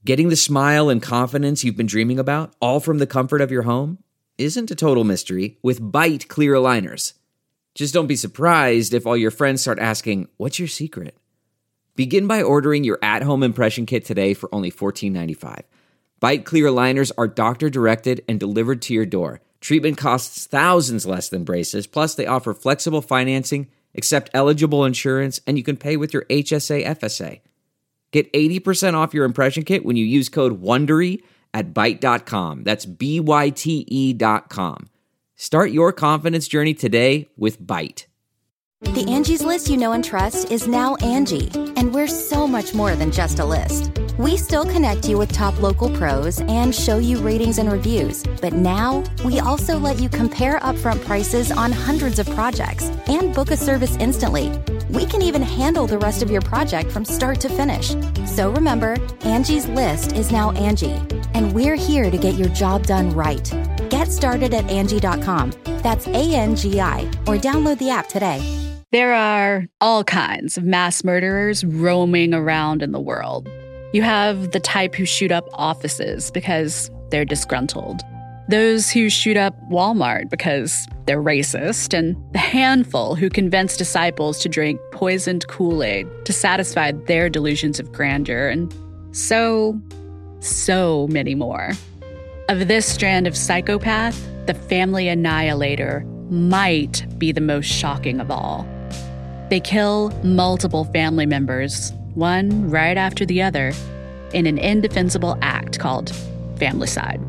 Getting the smile and confidence you've been dreaming about, all from the comfort of your home, isn't a total mystery with Byte clear aligners. Just don't be surprised if all your friends start asking, "What's your secret?" Begin by ordering your at-home impression kit today for only $14.95. Byte clear aligners are doctor-directed and delivered to your door. Treatment costs thousands less than braces, plus they offer flexible financing, accept eligible insurance, and you can pay with your HSA FSA. Get 80% off your impression kit when you use code WONDERY at Byte.com. That's BYTE.com. Start your confidence journey today with Byte. The Angie's List you know and trust is now Angie, and we're so much more than just a list. We still connect you with top local pros and show you ratings and reviews, but now we also let you compare upfront prices on hundreds of projects and book a service instantly. We can even handle the rest of your project from start to finish. So remember, Angie's List is now Angie, and we're here to get your job done right. Get started at Angie.com. That's ANGI, or download the app today. There are all kinds of mass murderers roaming around in the world. You have the type who shoot up offices because they're disgruntled, those who shoot up Walmart because they're racist, and the handful who convince disciples to drink poisoned Kool-Aid to satisfy their delusions of grandeur, and so many more. Of this strand of psychopath, the family annihilator might be the most shocking of all. They kill multiple family members, one right after the other, in an indefensible act called familicide.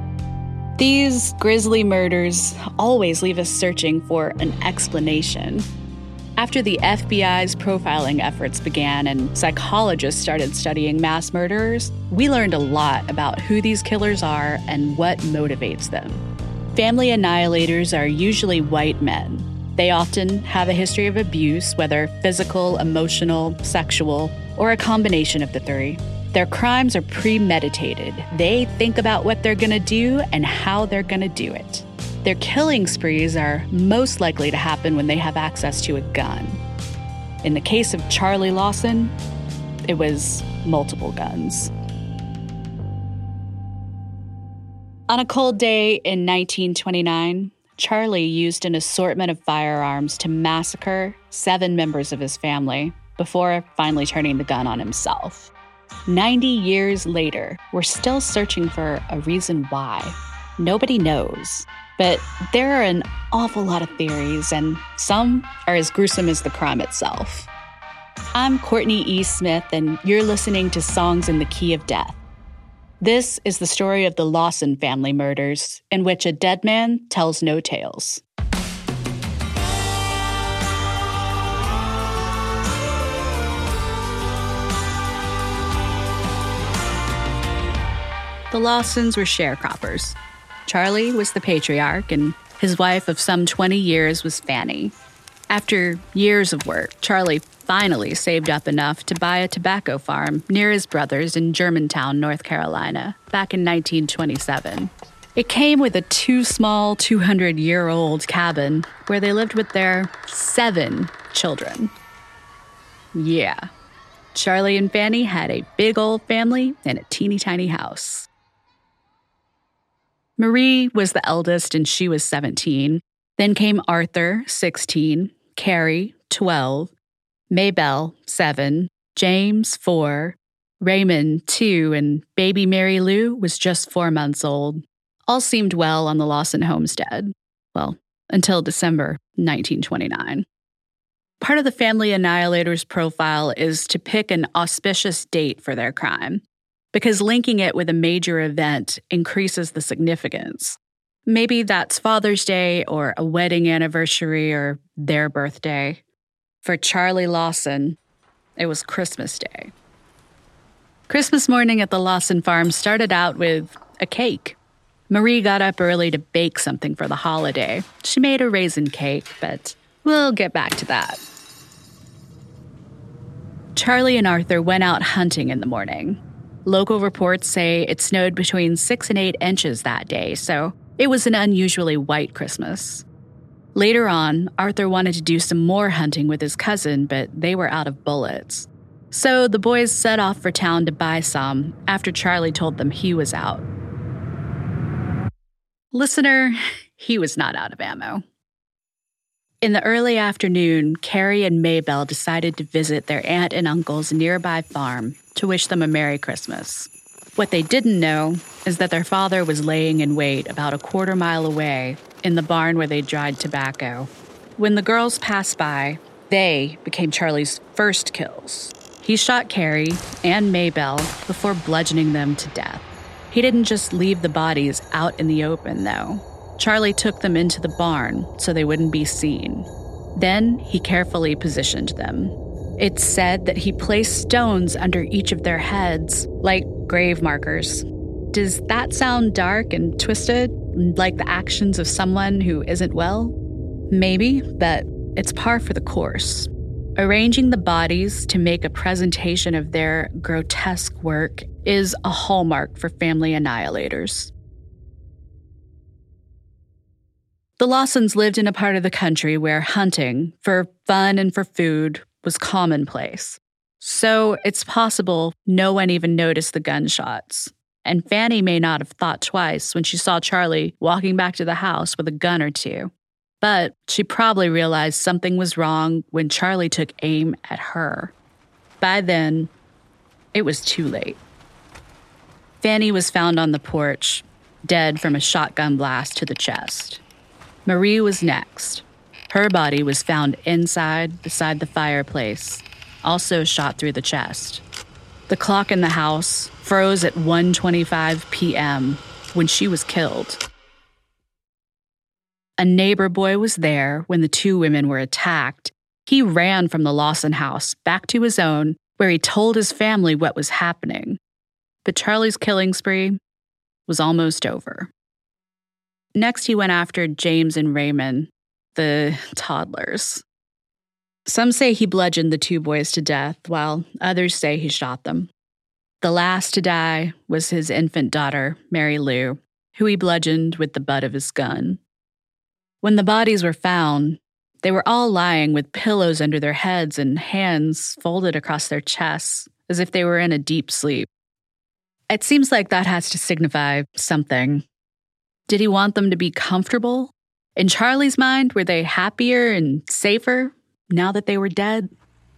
These grisly murders always leave us searching for an explanation. After the FBI's profiling efforts began and psychologists started studying mass murderers, we learned a lot about who these killers are and what motivates them. Family annihilators are usually white men. They often have a history of abuse, whether physical, emotional, sexual, or a combination of the three. Their crimes are premeditated. They think about what they're going to do and how they're going to do it. Their killing sprees are most likely to happen when they have access to a gun. In the case of Charlie Lawson, it was multiple guns. On a cold day in 1929, Charlie used an assortment of firearms to massacre 7 members of his family before finally turning the gun on himself. 90 years later, we're still searching for a reason why. Nobody knows, but there are an awful lot of theories, and some are as gruesome as the crime itself. I'm Courtney E. Smith, and you're listening to Songs in the Key of Death. This is the story of the Lawson family murders, in which a dead man tells no tales. The Lawsons were sharecroppers. Charlie was the patriarch, and his wife of some 20 years was Fanny. After years of work, Charlie finally saved up enough to buy a tobacco farm near his brother's in Germantown, North Carolina, back in 1927. It came with a too small 200-year-old cabin where they lived with their 7 children. Yeah, Charlie and Fanny had a big old family in a teeny tiny house. Marie was the eldest and she was 17. Then came Arthur, 16, Carrie, 12, Maybelle, 7, James, 4, Raymond, 2, and baby Mary Lou was just 4 months old. All seemed well on the Lawson homestead. Well, until December 1929. Part of the family annihilator's profile is to pick an auspicious date for their crime, because linking it with a major event increases the significance. Maybe that's Father's Day or a wedding anniversary or their birthday. For Charlie Lawson, it was Christmas Day. Christmas morning at the Lawson farm started out with a cake. Marie got up early to bake something for the holiday. She made a raisin cake, but we'll get back to that. Charlie and Arthur went out hunting in the morning. Local reports say it snowed between 6 and 8 inches that day, so it was an unusually white Christmas. Later on, Arthur wanted to do some more hunting with his cousin, but they were out of bullets. So the boys set off for town to buy some after Charlie told them he was out. Listener, he was not out of ammo. In the early afternoon, Carrie and Maybelle decided to visit their aunt and uncle's nearby farm to wish them a Merry Christmas. What they didn't know is that their father was laying in wait about a quarter mile away in the barn where they dried tobacco. When the girls passed by, they became Charlie's first kills. He shot Carrie and Maybelle before bludgeoning them to death. He didn't just leave the bodies out in the open, though. Charlie took them into the barn so they wouldn't be seen. Then he carefully positioned them. It's said that he placed stones under each of their heads, like grave markers. Does that sound dark and twisted, like the actions of someone who isn't well? Maybe, but it's par for the course. Arranging the bodies to make a presentation of their grotesque work is a hallmark for family annihilators. The Lawsons lived in a part of the country where hunting, for fun and for food, was commonplace. So it's possible no one even noticed the gunshots. And Fanny may not have thought twice when she saw Charlie walking back to the house with a gun or two. But she probably realized something was wrong when Charlie took aim at her. By then, it was too late. Fanny was found on the porch, dead from a shotgun blast to the chest. Marie was next. Her body was found inside, beside the fireplace, also shot through the chest. The clock in the house froze at 1:25 p.m. when she was killed. A neighbor boy was there when the two women were attacked. He ran from the Lawson house back to his own, where he told his family what was happening. But Charlie's killing spree was almost over. Next, he went after James and Raymond, the toddlers. Some say he bludgeoned the two boys to death, while others say he shot them. The last to die was his infant daughter, Mary Lou, who he bludgeoned with the butt of his gun. When the bodies were found, they were all lying with pillows under their heads and hands folded across their chests, as if they were in a deep sleep. It seems like that has to signify something. Did he want them to be comfortable? In Charlie's mind, were they happier and safer now that they were dead?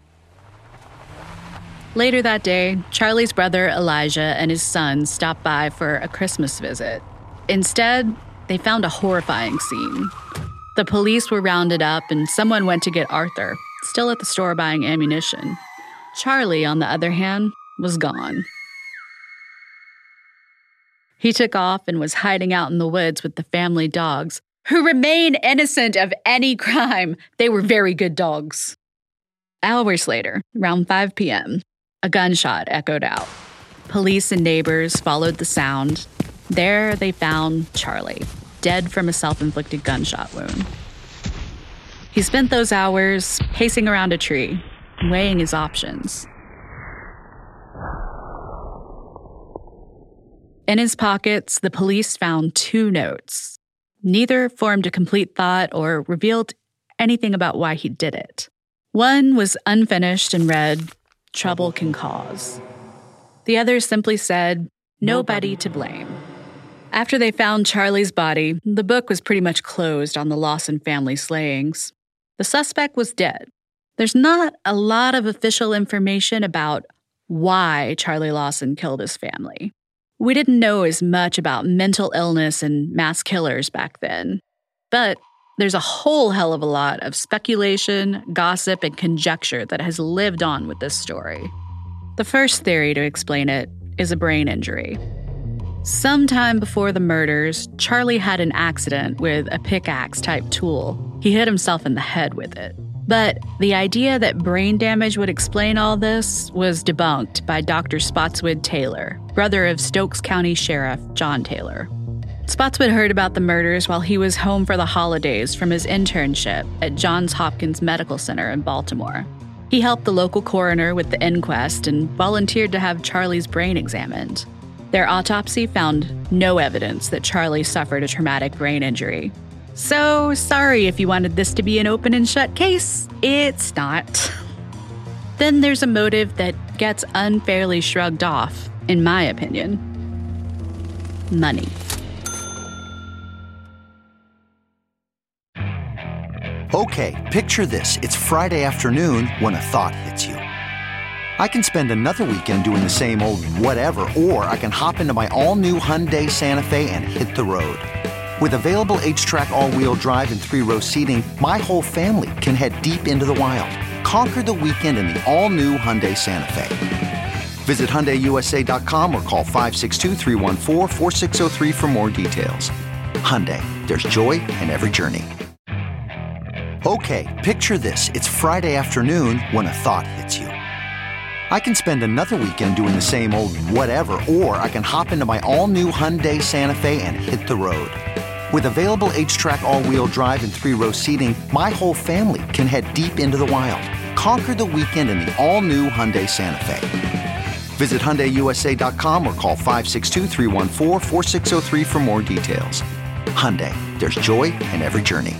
Later that day, Charlie's brother Elijah and his son stopped by for a Christmas visit. Instead, they found a horrifying scene. The police were rounded up and someone went to get Arthur, still at the store buying ammunition. Charlie, on the other hand, was gone. He took off and was hiding out in the woods with the family dogs, who remain innocent of any crime. They were very good dogs. Hours later, around 5 p.m., a gunshot echoed out. Police and neighbors followed the sound. There they found Charlie, dead from a self-inflicted gunshot wound. He spent those hours pacing around a tree, weighing his options. In his pockets, the police found 2 notes. Neither formed a complete thought or revealed anything about why he did it. One was unfinished and read, "Trouble can cause." The other simply said, "Nobody to blame." After they found Charlie's body, the book was pretty much closed on the Lawson family slayings. The suspect was dead. There's not a lot of official information about why Charlie Lawson killed his family. We didn't know as much about mental illness and mass killers back then. But there's a whole hell of a lot of speculation, gossip, and conjecture that has lived on with this story. The first theory to explain it is a brain injury. Sometime before the murders, Charlie had an accident with a pickaxe-type tool. He hit himself in the head with it. But the idea that brain damage would explain all this was debunked by Dr. Spotswood Taylor, brother of Stokes County Sheriff John Taylor. Spotswood heard about the murders while he was home for the holidays from his internship at Johns Hopkins Medical Center in Baltimore. He helped the local coroner with the inquest and volunteered to have Charlie's brain examined. Their autopsy found no evidence that Charlie suffered a traumatic brain injury. So, sorry if you wanted this to be an open and shut case, it's not. then there's a motive that gets unfairly shrugged off, in my opinion. Money. Okay, picture this. It's Friday afternoon when a thought hits you. I can spend another weekend doing the same old whatever, or I can hop into my all-new Hyundai Santa Fe and hit the road. With available H-Track all-wheel drive and 3-row seating, my whole family can head deep into the wild. Conquer the weekend in the all-new Hyundai Santa Fe. Visit HyundaiUSA.com or call 562-314-4603 for more details. Hyundai, there's joy in every journey. Okay, picture this. It's Friday afternoon when a thought hits you. I can spend another weekend doing the same old whatever, or I can hop into my all-new Hyundai Santa Fe and hit the road. With available H-Track all-wheel drive and 3-row seating, my whole family can head deep into the wild. Conquer the weekend in the all-new Hyundai Santa Fe. Visit HyundaiUSA.com or call 562-314-4603 for more details. Hyundai, there's joy in every journey.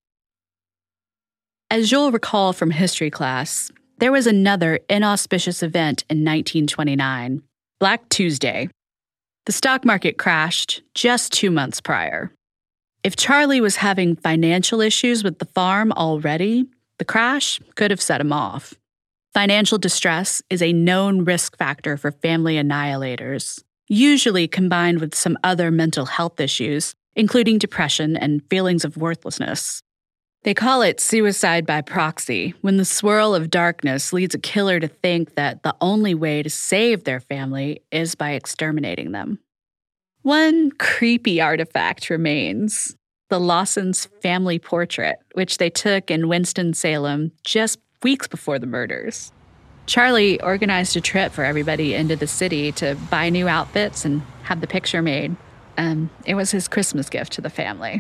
As you'll recall from history class, there was another inauspicious event in 1929, Black Tuesday. The stock market crashed just 2 months prior. If Charlie was having financial issues with the farm already, the crash could have set him off. Financial distress is a known risk factor for family annihilators, usually combined with some other mental health issues, including depression and feelings of worthlessness. They call it suicide by proxy, when the swirl of darkness leads a killer to think that the only way to save their family is by exterminating them. One creepy artifact remains, the Lawson's family portrait, which they took in Winston-Salem just weeks before the murders. Charlie organized a trip for everybody into the city to buy new outfits and have the picture made. It was his Christmas gift to the family.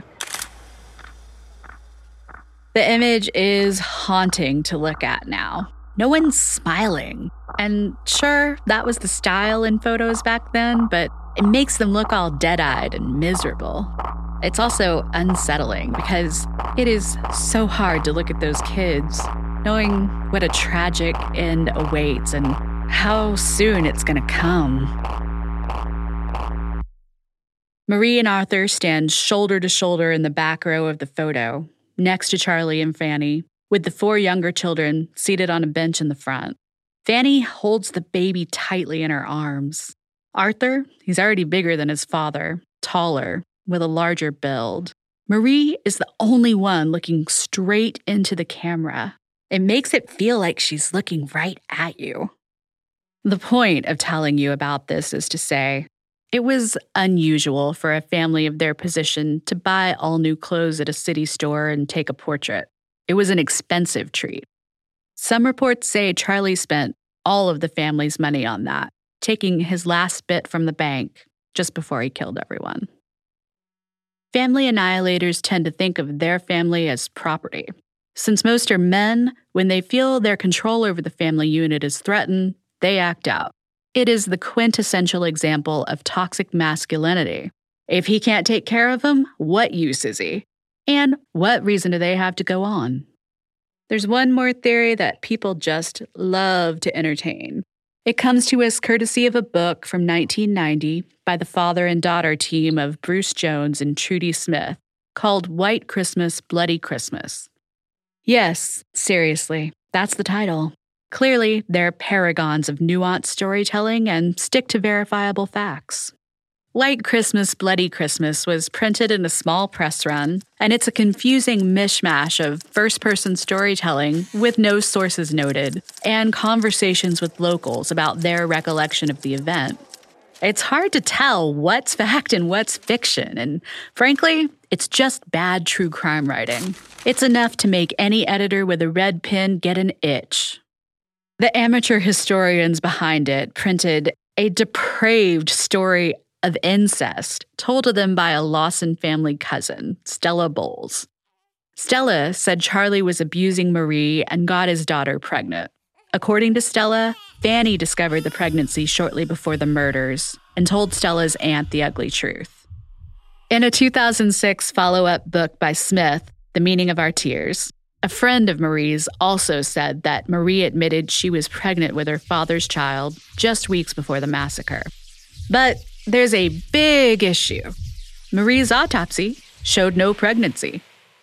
The image is haunting to look at now. No one's smiling. And sure, that was the style in photos back then, but it makes them look all dead-eyed and miserable. It's also unsettling because it is so hard to look at those kids, knowing what a tragic end awaits and how soon it's going to come. Marie and Arthur stand shoulder to shoulder in the back row of the photo, next to Charlie and Fanny, with the 4 younger children seated on a bench in the front. Fanny holds the baby tightly in her arms. Arthur, he's already bigger than his father, taller, with a larger build. Marie is the only one looking straight into the camera. It makes it feel like she's looking right at you. The point of telling you about this is to say, it was unusual for a family of their position to buy all new clothes at a city store and take a portrait. It was an expensive treat. Some reports say Charlie spent all of the family's money on that, taking his last bit from the bank just before he killed everyone. Family annihilators tend to think of their family as property. Since most are men, when they feel their control over the family unit is threatened, they act out. It is the quintessential example of toxic masculinity. If he can't take care of them, what use is he? And what reason do they have to go on? There's one more theory that people just love to entertain. It comes to us courtesy of a book from 1990 by the father and daughter team of Bruce Jones and Trudy Smith called White Christmas, Bloody Christmas. Yes, seriously, that's the title. Clearly, they're paragons of nuanced storytelling and stick to verifiable facts. White Christmas, Bloody Christmas was printed in a small press run, and it's a confusing mishmash of first-person storytelling with no sources noted, and conversations with locals about their recollection of the event. It's hard to tell what's fact and what's fiction, and frankly, it's just bad true crime writing. It's enough to make any editor with a red pen get an itch. The amateur historians behind it printed a depraved story of incest told to them by a Lawson family cousin, Stella Bowles. Stella said Charlie was abusing Marie and got his daughter pregnant. According to Stella, Fanny discovered the pregnancy shortly before the murders and told Stella's aunt the ugly truth. In a 2006 follow-up book by Smith, The Meaning of Our Tears, A friend of Marie's also said that Marie admitted she was pregnant with her father's child just weeks before the massacre. But there's a big issue. Marie's autopsy showed no pregnancy.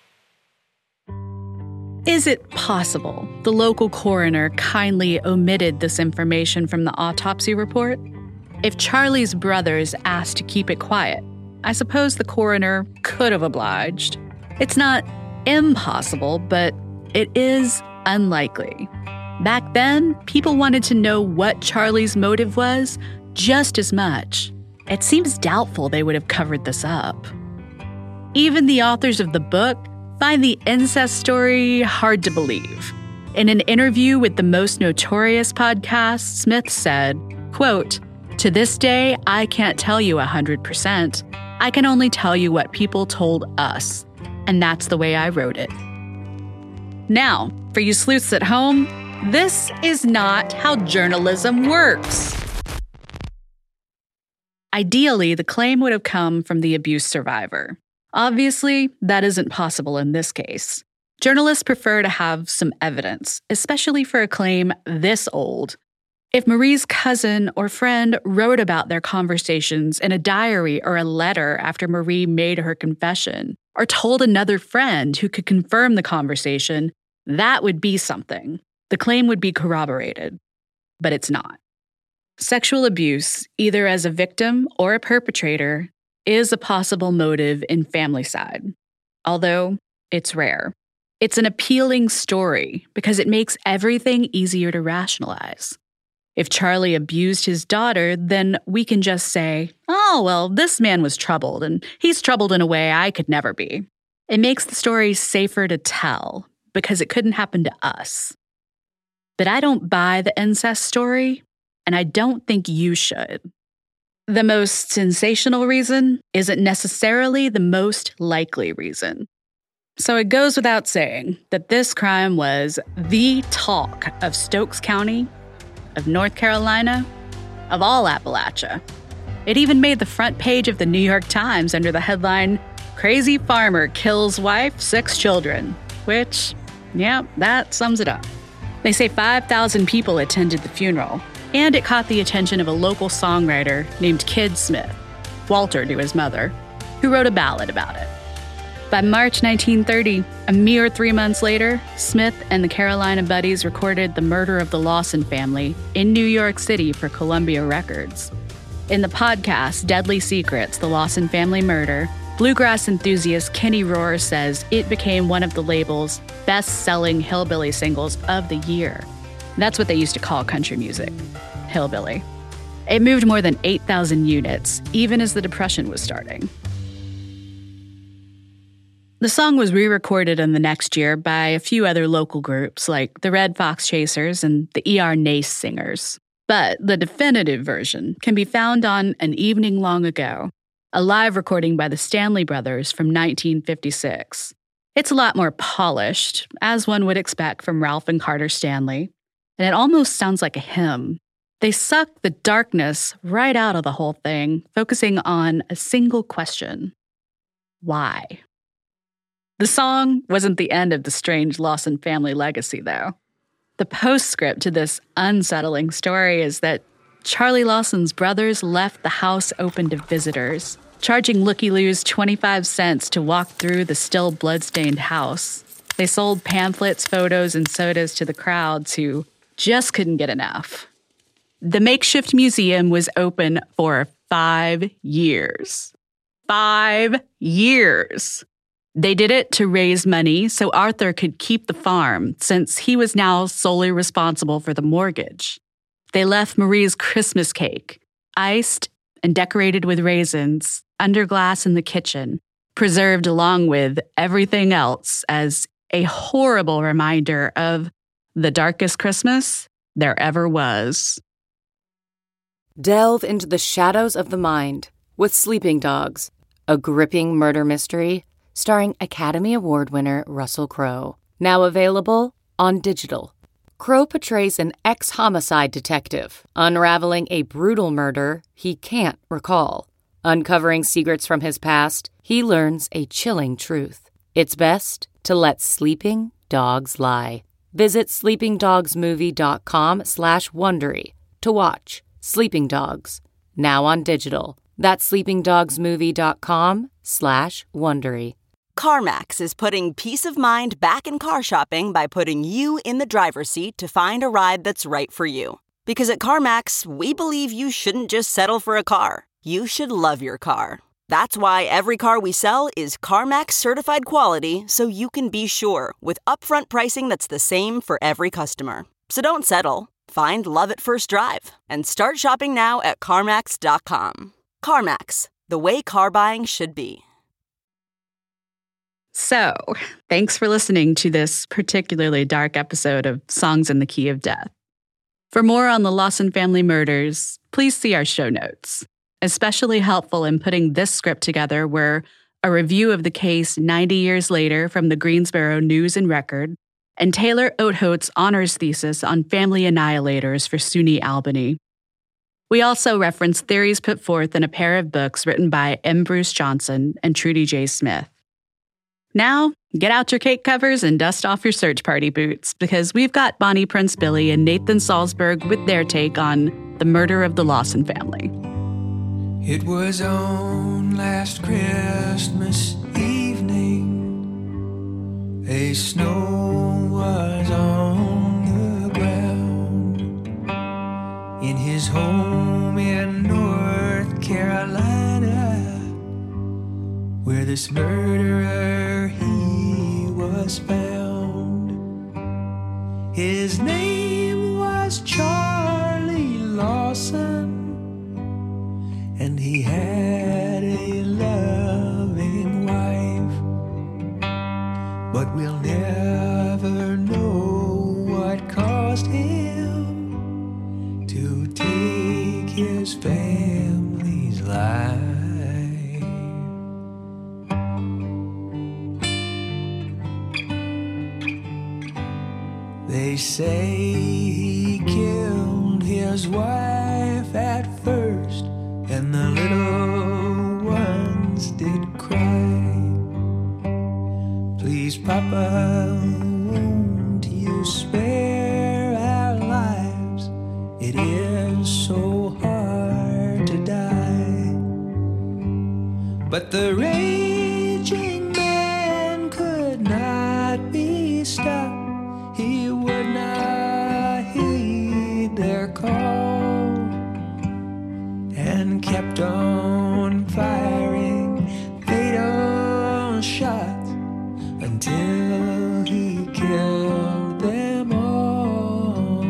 Is it possible the local coroner kindly omitted this information from the autopsy report? If Charlie's brothers asked to keep it quiet, I suppose the coroner could have obliged. It's not impossible, but it is unlikely. Back then, people wanted to know what Charlie's motive was just as much. It seems doubtful they would have covered this up. Even the authors of the book find the incest story hard to believe. In an interview with the Most Notorious podcast, Smith said, quote, "To this day, I can't tell you 100%. I can only tell you what people told us. And that's the way I wrote it." Now, for you sleuths at home, this is not how journalism works. Ideally, the claim would have come from the abuse survivor. Obviously, that isn't possible in this case. Journalists prefer to have some evidence, especially for a claim this old. If Marie's cousin or friend wrote about their conversations in a diary or a letter after Marie made her confession, or told another friend who could confirm the conversation, that would be something. The claim would be corroborated. But it's not. Sexual abuse, either as a victim or a perpetrator, is a possible motive in Familycide, although it's rare. It's an appealing story because it makes everything easier to rationalize. If Charlie abused his daughter, then we can just say, oh, well, this man was troubled, and he's troubled in a way I could never be. It makes the story safer to tell because it couldn't happen to us. But I don't buy the incest story, and I don't think you should. The most sensational reason isn't necessarily the most likely reason. So it goes without saying that this crime was the talk of Stokes County, of North Carolina, of all Appalachia. It even made the front page of the New York Times under the headline, "Crazy Farmer Kills Wife, 6 Children," which, yeah, that sums it up. They say 5,000 people attended the funeral, and it caught the attention of a local songwriter named Kid Smith, Walter to his mother, who wrote a ballad about it. By March 1930, a mere 3 months later, Smith and the Carolina Buddies recorded The Murder of the Lawson Family in New York City for Columbia Records. In the podcast, Deadly Secrets, The Lawson Family Murder, bluegrass enthusiast Kenny Rohr says it became one of the label's best-selling hillbilly singles of the year. That's what they used to call country music, hillbilly. It moved more than 8,000 units, even as the Depression was starting. The song was re-recorded in the next year by a few other local groups like the Red Fox Chasers and the E.R. Nace Singers. But the definitive version can be found on An Evening Long Ago, a live recording by the Stanley Brothers from 1956. It's a lot more polished, as one would expect from Ralph and Carter Stanley, and it almost sounds like a hymn. They suck the darkness right out of the whole thing, focusing on a single question. Why? The song wasn't the end of the strange Lawson family legacy, though. The postscript to this unsettling story is that Charlie Lawson's brothers left the house open to visitors, charging looky-loos 25 cents to walk through the still blood-stained house. They sold pamphlets, photos, and sodas to the crowds who just couldn't get enough. The makeshift museum was open for 5 years. 5 years! They did it to raise money so Arthur could keep the farm, since he was now solely responsible for the mortgage. They left Marie's Christmas cake, iced and decorated with raisins, under glass in the kitchen, preserved along with everything else as a horrible reminder of the darkest Christmas there ever was. Delve into the shadows of the mind with Sleeping Dogs, a gripping murder mystery starring Academy Award winner Russell Crowe. Now available on digital. Crowe portrays an ex-homicide detective, unraveling a brutal murder he can't recall. Uncovering secrets from his past, he learns a chilling truth. It's best to let sleeping Dogs lie. Visit sleepingdogsmovie.com/Wondery to watch Sleeping Dogs, now on digital. That's sleepingdogsmovie.com/Wondery. CarMax is putting peace of mind back in car shopping by putting you in the driver's seat to find a ride that's right for you. Because at CarMax, we believe you shouldn't just settle for a car. You should love your car. That's why every car we sell is CarMax certified quality, so you can be sure with upfront pricing that's the same for every customer. So don't settle. Find love at first drive and start shopping now at CarMax.com. CarMax, the way car buying should be. So, thanks for listening to this particularly dark episode of Songs in the Key of Death. For more on the Lawson family murders, please see our show notes. Especially helpful in putting this script together were a review of the case 90 years later from the Greensboro News and Record, and Taylor Oathote's honors thesis on family annihilators for SUNY Albany. We also reference theories put forth in a pair of books written by M. Bruce Johnson and Trudy J. Smith. Now, get out your cake covers and dust off your search party boots, because we've got Bonnie Prince Billy and Nathan Salzberg with their take on the murder of the Lawson family. It was on last Christmas evening. A snow was on the ground in his home in North Carolina, where this murderer, he was found. His name was Charlie Lawson, and he had a loving wife. But we'll never know what caused him to take his family's life. They say he killed his wife at first, and the little ones did cry. Please, Papa, won't you spare our lives? It is so hard to die. But the raging man could not be stopped. He would not heed their call and kept on firing fatal shots until he killed them all.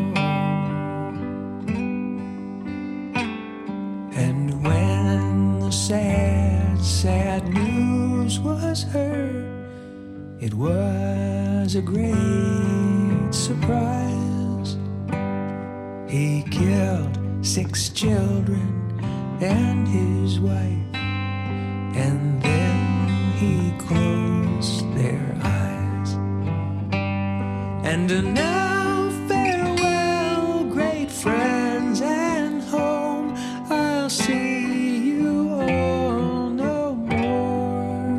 And when the sad, sad news was heard, it was a great surprise. He killed 6 children and his wife, and then he closed their eyes. And now farewell, great friends and home, I'll see you all no more.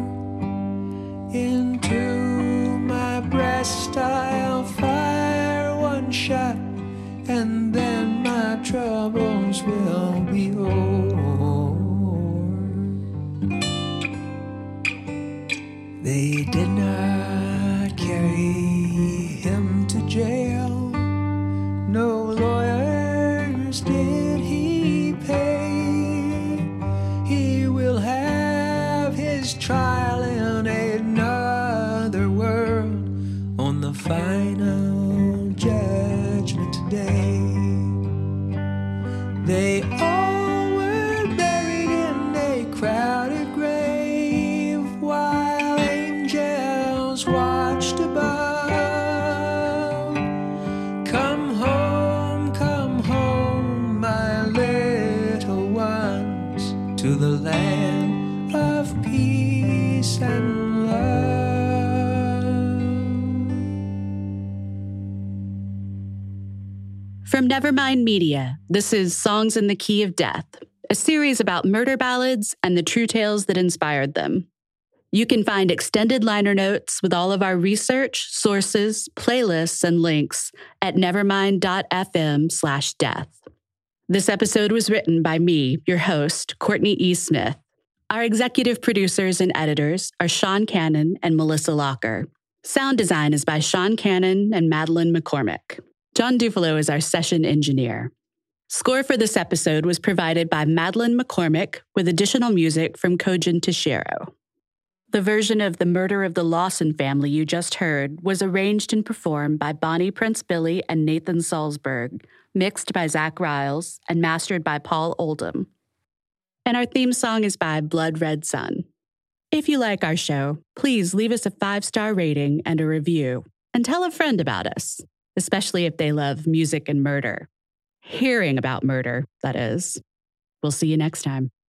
Into my breast I'll fire one shot, and then my troubles will be over. They did not carry him to jail. No lawyers did he pay. He will have his trial in another world on the final judgment day. They all were buried in a crowded grave while angels watched above. Come home, my little ones, to the land of peace and love. From Nevermind Media, this is Songs in the Key of Death, a series about murder ballads and the true tales that inspired them. You can find extended liner notes with all of our research, sources, playlists, and links at nevermind.fm/death. This episode was written by me, your host, Courtney E. Smith. Our executive producers and editors are Sean Cannon and Melissa Locker. Sound design is by Sean Cannon and Madeline McCormick. John Dufalo is our session engineer. Score for this episode was provided by Madeline McCormick with additional music from Kojin Tashiro. The version of The Murder of the Lawson Family you just heard was arranged and performed by Bonnie Prince Billy and Nathan Salzberg, mixed by Zach Riles, and mastered by Paul Oldham. And our theme song is by Blood Red Sun. If you like our show, please leave us a 5-star rating and a review, and tell a friend about us, especially if they love music and murder. Hearing about murder, that is. We'll see you next time.